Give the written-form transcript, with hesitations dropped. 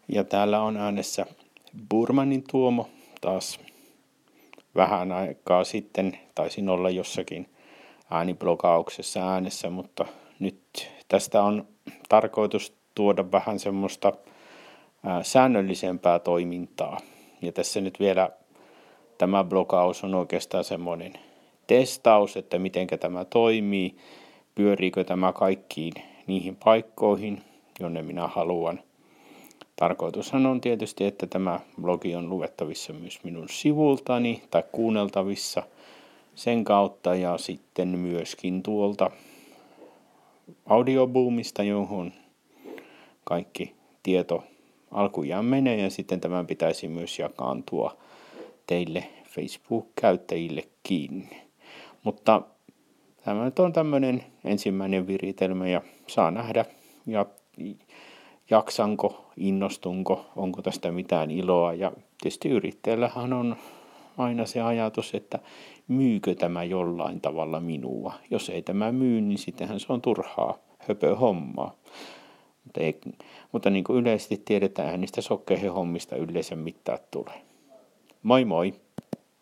Ja täällä on äänessä Burmanin Tuomo. Taas vähän aikaa sitten taisin olla jossakin ääniblogauksessa äänessä, mutta nyt tästä on tarkoitus tuoda vähän semmoista säännöllisempää toimintaa. Ja tässä nyt vielä tämä blogaus on oikeastaan semmoinen testaus, että miten tämä toimii, pyöriikö tämä kaikkiin niihin paikkoihin, jonne minä haluan. Tarkoitushan on tietysti, että tämä blogi on luettavissa myös minun sivultani tai kuunneltavissa sen kautta ja sitten myöskin tuolta audioboomista, johon kaikki tieto alkujaan menee ja sitten tämän pitäisi myös jakaantua teille Facebook-käyttäjillekin. Mutta tämä nyt on tämmöinen ensimmäinen viritelmä ja saa nähdä ja jaksanko, innostunko, onko tästä mitään iloa. Ja tietysti yrittäjällähän on aina se ajatus, että myykö tämä jollain tavalla minua. Jos ei tämä myy, niin sittenhän se on turhaa höpöhommaa. Mutta niin kuin yleisesti tiedetään, niistä sokkeihin hommista yleensä mitään tulee. Moi moi!